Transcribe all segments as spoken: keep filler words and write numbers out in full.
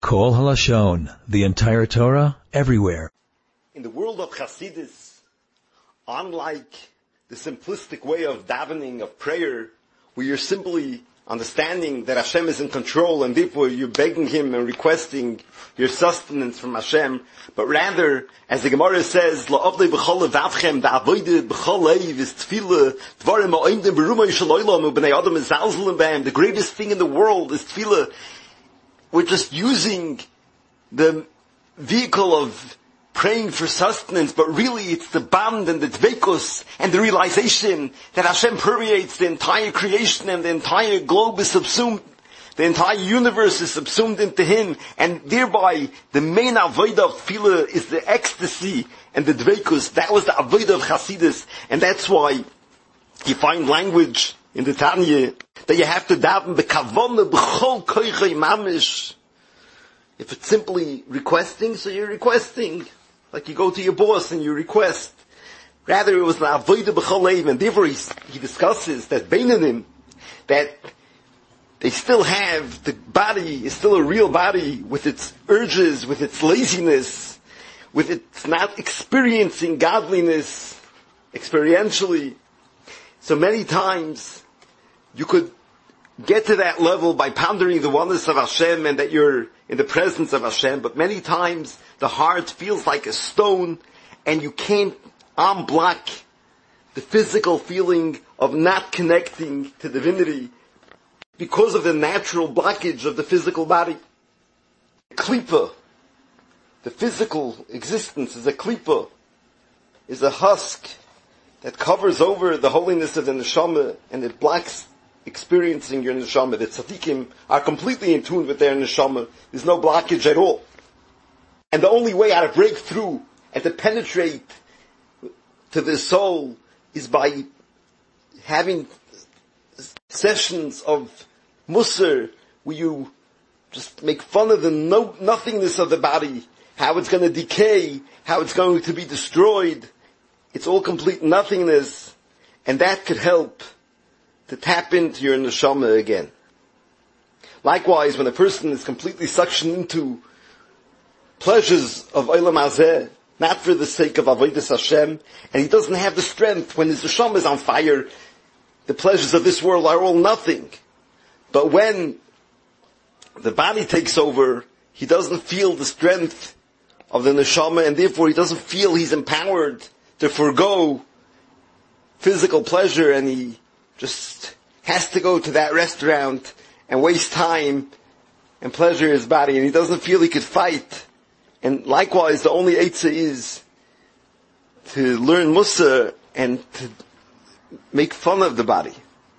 Kol Halashon, the entire Torah, everywhere. In the world of Chassidus, unlike the simplistic way of davening, of prayer, where you're simply understanding that Hashem is in control and therefore you're begging Him and requesting your sustenance from Hashem, but rather, as the Gemara says, La'avdei b'chol levavchem, da'avoide b'chol leiv is tefillah, dvarim ha'oimdim b'rumah yishal olam, u'b'nei adam mezalzelim b'hem. The greatest thing in the world is tefillah. We're just using the vehicle of praying for sustenance, but really it's the band and the dveikus and the realization that Hashem permeates the entire creation and the entire globe is subsumed, the entire universe is subsumed into Him, and thereby the main avodah of tefillah is the ecstasy and the dveikus. That was the avodah of Chassidus, and that's why you find language in the Tanya that you have to daven b'kavona b'chol koichei mamish. If it's simply requesting, so you're requesting. Like you go to your boss and you request. Rather, it was the avodah b'chol leiv, and therefore he, he discusses that Beinanim, that they still have, the body is still a real body with its urges, with its laziness, with its not experiencing godliness experientially. So many times, you could get to that level by pondering the oneness of Hashem and that you're in the presence of Hashem, but many times the heart feels like a stone and you can't unblock the physical feeling of not connecting to divinity because of the natural blockage of the physical body. Klipa, the physical existence is a klipa, is a husk that covers over the holiness of the neshama and it blocks experiencing your neshama. The tzaddikim are completely in tune with their neshama. There's no blockage at all. And the only way how to break through and to penetrate to the soul is by having sessions of musar where you just make fun of the no, nothingness of the body, how it's going to decay, how it's going to be destroyed. It's all complete nothingness, and that could help to tap into your neshama again. Likewise, when a person is completely suctioned into pleasures of Olam Hazeh, not for the sake of Avodas Hashem, and he doesn't have the strength, when his neshama is on fire, the pleasures of this world are all nothing. But when the body takes over, he doesn't feel the strength of the neshama, and therefore he doesn't feel he's empowered to forego physical pleasure, and he just has to go to that restaurant and waste time and pleasure his body, and he doesn't feel he could fight. And likewise, the only eitzah is to learn Musa and to make fun of the body.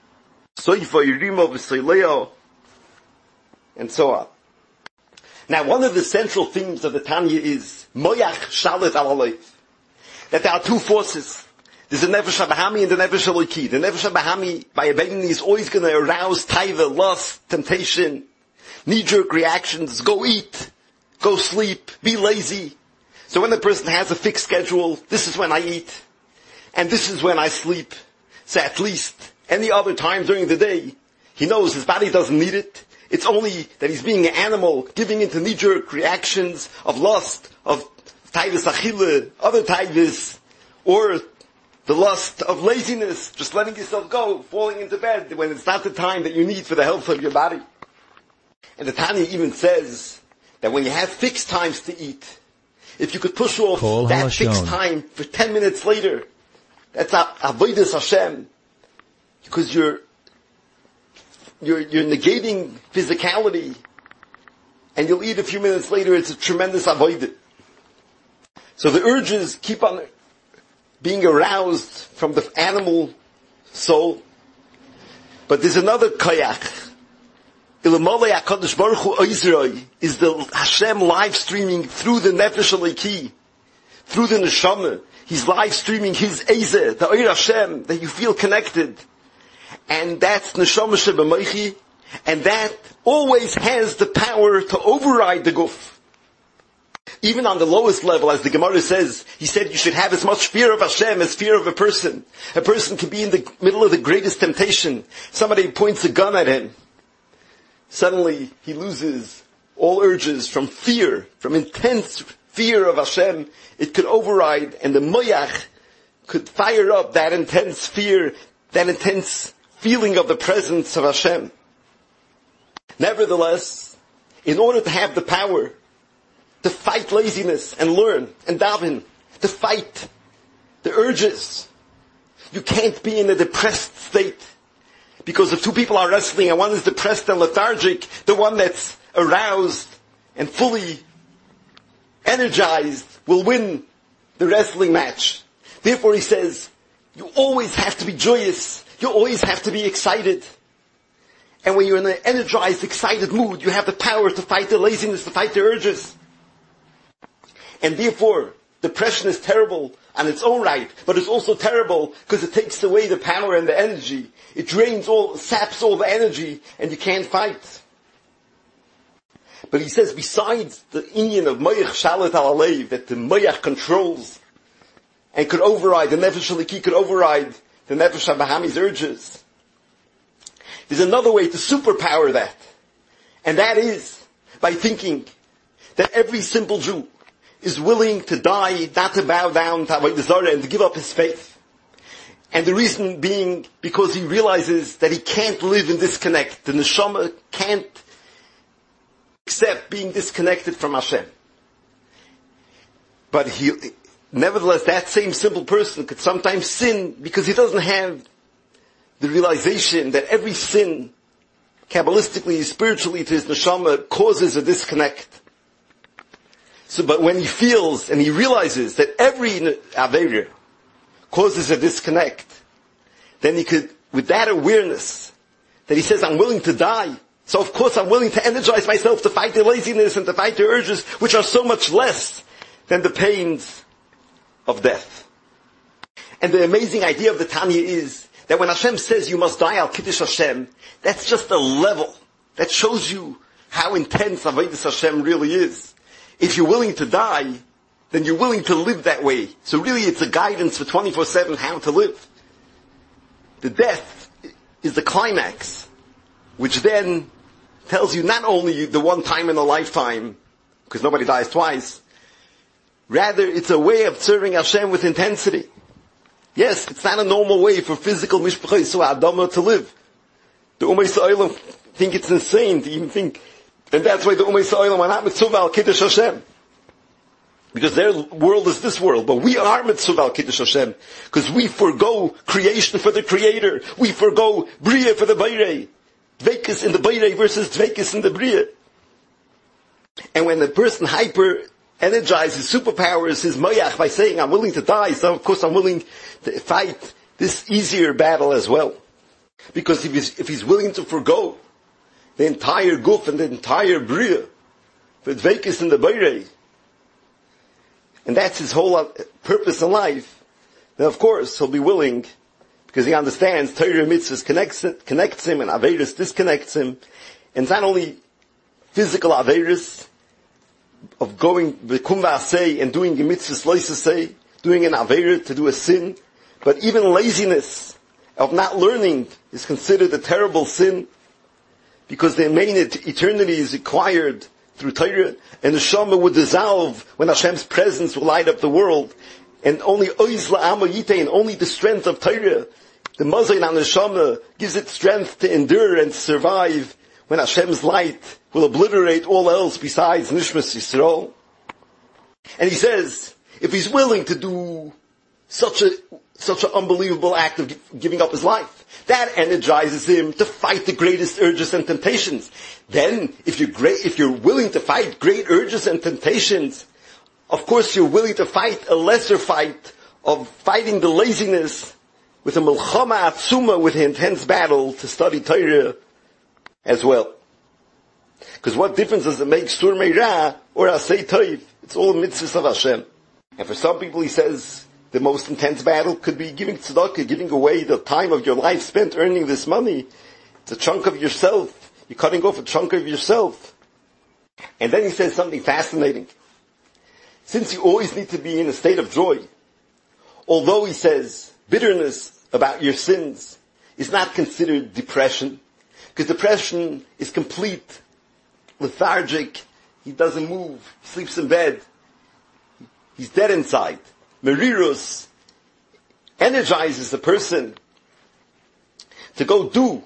And so on. Now, one of the central themes of the Tanya is Moyach Shalit Alaleit. That there are two forces. There's the Nefesh HaBahami and the Nefesh HaLoki. The Nefesh HaBahami, by a Beini, is always going to arouse taiva, lust, temptation, knee-jerk reactions, go eat, go sleep, be lazy. So when the person has a fixed schedule, this is when I eat, and this is when I sleep. So at least any other time during the day, he knows his body doesn't need it. It's only that he's being an animal, giving into knee-jerk reactions of lust, of taivas achille, other taivas, or the lust of laziness, just letting yourself go, falling into bed when it's not the time that you need for the health of your body. And the Tanya even says that when you have fixed times to eat, if you could push off Kol that Halashon. Fixed time for ten minutes later, that's avodas Hashem, because you're you're you're negating physicality, and you'll eat a few minutes later. It's a tremendous avodah. So the urges keep on being aroused from the animal soul. But there's another koyach. Ilamolei HaKadosh Baruch Hu Oizroi is the Hashem live streaming through the Nefesh HaLoki, through the Neshama. He's live streaming His Eizeh, the Oir Hashem, that you feel connected. And that's Neshama Shebemoichi, and that always has the power to override the guf. Even on the lowest level, as the Gemara says, he said you should have as much fear of Hashem as fear of a person. A person can be in the middle of the greatest temptation. Somebody points a gun at him. Suddenly, he loses all urges from fear, from intense fear of Hashem, it could override, and the moyach could fire up that intense fear, that intense feeling of the presence of Hashem. Nevertheless, in order to have the power to fight laziness and learn and daven, to fight the urges, you can't be in a depressed state. Because if two people are wrestling and one is depressed and lethargic, the one that's aroused and fully energized will win the wrestling match. Therefore he says, you always have to be joyous. You always have to be excited. And when you're in an energized, excited mood, you have the power to fight the laziness, to fight the urges. And therefore, depression is terrible on its own right, but it's also terrible because it takes away the power and the energy. It drains all, saps all the energy, and you can't fight. But he says, besides the inyan of Moyach Shalit al Alev, that the Moyach controls and could override, the Nefesh Haliki could override the Nefesh HaBahami's urges, there's another way to superpower that. And that is by thinking that every simple Jew is willing to die, not to bow down to Avodah Zarah and to give up his faith. And the reason being because he realizes that he can't live in disconnect. The neshama can't accept being disconnected from Hashem. But he, nevertheless, that same simple person could sometimes sin because he doesn't have the realization that every sin, Kabbalistically, spiritually to his neshama, causes a disconnect. So, but when he feels and he realizes that every Aveira causes a disconnect, then he could, with that awareness, that he says, I'm willing to die. So of course I'm willing to energize myself to fight the laziness and to fight the urges, which are so much less than the pains of death. And the amazing idea of the Tanya is that when Hashem says you must die al Kiddush Hashem, that's just a level that shows you how intense Avodas Hashem really is. If you're willing to die, then you're willing to live that way. So really it's a guidance for twenty-four seven how to live. The death is the climax, which then tells you not only the one time in a lifetime, because nobody dies twice, rather it's a way of serving Hashem with intensity. Yes, it's not a normal way for physical mishpachah Yisrael Adama to live. The Umay Sa'olam think it's insane to even think, and that's why the Umay Sa'olam are not mitzvah al Kiddush Hashem. Because their world is this world, but we are mitzvah al Kiddush Hashem. Because we forgo creation for the Creator. We forgo Bria for the Bayrei. Dveikus in the Bayrei versus Dveikus in the Bria. And when the person hyper energizes superpowers his moyach by saying, I'm willing to die, so of course I'm willing to fight this easier battle as well. Because if he's, if he's willing to forgo the entire guf and the entire bria for dveikus in the bayrei, and that's his whole purpose in life, then of course he'll be willing, because he understands Torah mitzvahs connects, connects him and Averis disconnects him. And it's not only physical Averis, of going b'kum v'asei and doing a mitzvah loisasei, doing an aveira to do a sin, but even laziness of not learning is considered a terrible sin, because the main eternity is acquired through Torah, and the Shama would dissolve when Hashem's presence will light up the world, and only oiz la'ama yitei, and only the strength of Torah, the mazayin on the Shama, gives it strength to endure and to survive when Hashem's light will obliterate all else besides Nishmas Yisrael. And he says, if he's willing to do such a, such an unbelievable act of giving up his life, that energizes him to fight the greatest urges and temptations. Then, if you're great, if you're willing to fight great urges and temptations, of course you're willing to fight a lesser fight of fighting the laziness with a milchama atzuma, with an intense battle to study Torah as well. Because what difference does it make, Sur Meirah or Asay Toiv? It's all mitzvahs of Hashem. And for some people, he says, the most intense battle could be giving tzedakah, giving away the time of your life spent earning this money. It's a chunk of yourself. You're cutting off a chunk of yourself. And then he says something fascinating. Since you always need to be in a state of joy, although he says bitterness about your sins is not considered depression, because depression is complete lethargic, he doesn't move, he sleeps in bed, he's dead inside. Merirus energizes the person to go do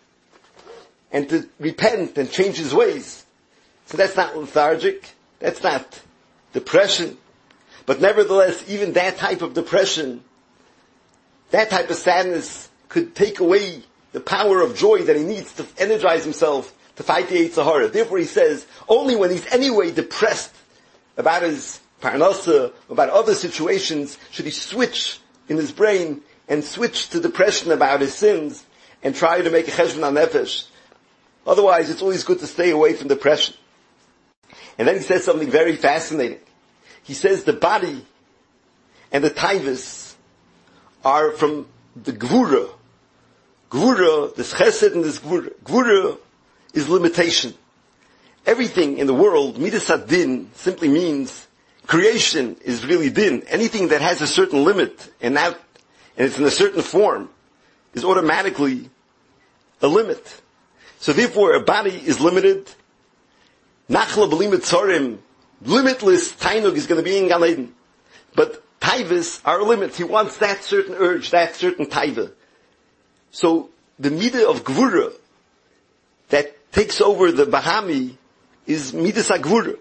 and to repent and change his ways. So that's not lethargic, that's not depression. But nevertheless, even that type of depression, that type of sadness could take away the power of joy that he needs to energize himself to fight the Yetzer Hara. Therefore he says, only when he's anyway depressed about his parnasa, about other situations, should he switch in his brain and switch to depression about his sins and try to make a cheshbon hanefesh. Otherwise, it's always good to stay away from depression. And then he says something very fascinating. He says the body and the taivas are from the gvura. Gvura, this chesed and this gvura. Gvura is limitation. Everything in the world, midas hadin, simply means creation is really din. Anything that has a certain limit and now, and it's in a certain form, is automatically a limit. So therefore, a body is limited. Nachla b'limit tzorim, limitless tainug is going to be in Gan Eden. But taivas are a limit. He wants that certain urge, that certain taiva. So the midah of gvura that takes over the bahami is midas hagvura.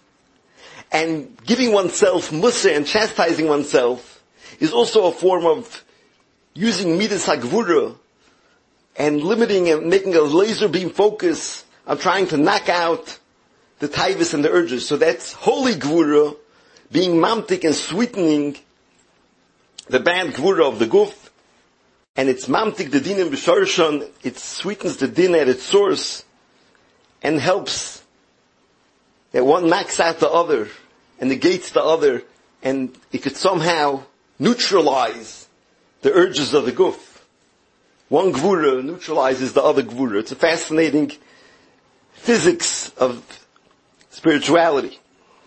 And giving oneself mussar and chastising oneself is also a form of using midas hagvura and limiting and making a laser beam focus on trying to knock out the taivas and the urges. So that's holy gvura, being mamtik and sweetening the bad gvura of the guf. And it's mamtik the din in b'sharshon, it sweetens the din at its source and helps that one knocks out the other and negates the other, and it could somehow neutralize the urges of the guf. One gvura neutralizes the other gvura. It's a fascinating physics of spirituality.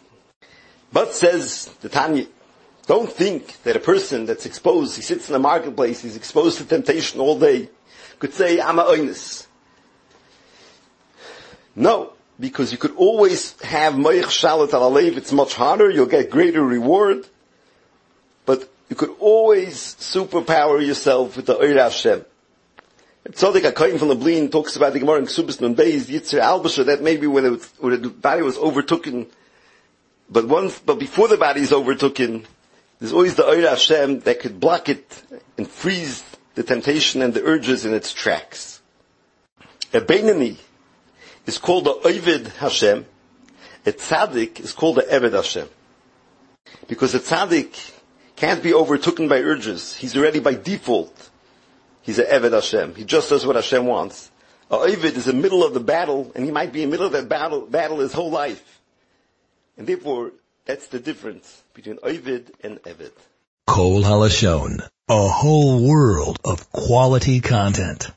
But says the Tanya, don't think that a person that's exposed, he sits in the marketplace, he's exposed to temptation all day, could say, I'm a oinus. No, because you could always have moich shalat al alev, it's much harder, you'll get greater reward, but you could always superpower yourself with the Oir Hashem. Tzodik HaKoyin from Lublin talks about the Gemara in Ksubis Nun Beis, Yitzir Albasha, that maybe when, it was, when the body was overtaken, but once, but before the body is overtaken, there's always the Oir Hashem that could block it and freeze the temptation and the urges in its tracks. A Beinani is called the Oived Hashem. A Tzaddik is called the Eved Hashem. Because a Tzaddik can't be overtaken by urges. He's already by default. He's a Eved Hashem. He just does what Hashem wants. A Oived is in the middle of the battle, and he might be in the middle of that battle, battle his whole life. And therefore, that's the difference between Oived and Eved. Kol Halashon, a whole world of quality content.